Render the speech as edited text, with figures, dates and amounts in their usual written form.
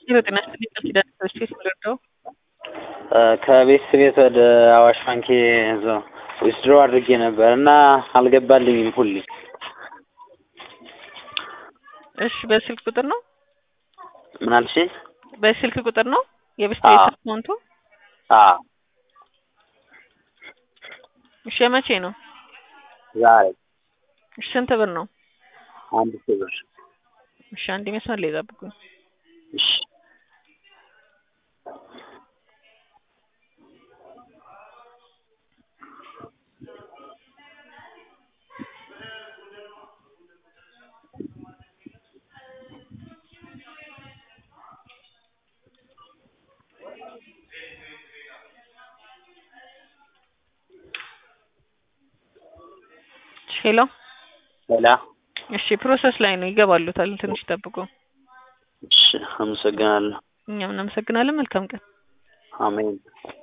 የጤና ስጥልኝ ኪዳነ ምሕረት ከቤት ቤት ወደ አዋሽ ባንክ እዛው ዊዝድሮ አድርጌ ነበር እና አልገባልኝም ሁሌ። እሺ በስልክ ቁጥር ነው? ምን አልሽኝ? በስልክ ቁጥር ነው የቤት ቤት አካውንቱ? አዎ። እሺ መቼ ነው? ዛሬ። እሺ ስንት ብር ነው? 1000 ብር። እሺ አንዴ መስመር ላይ ጠብቁኝ። እሺ ሄሎ ሄሎ። እሺ ፕሮሰስ ላይ ነው ይገባሉታል። ትንሽ ጠብቁ። እሺ አመሰግናለሁ። እኛም እናመሰግናለን። መልካም ቀን። አሜን።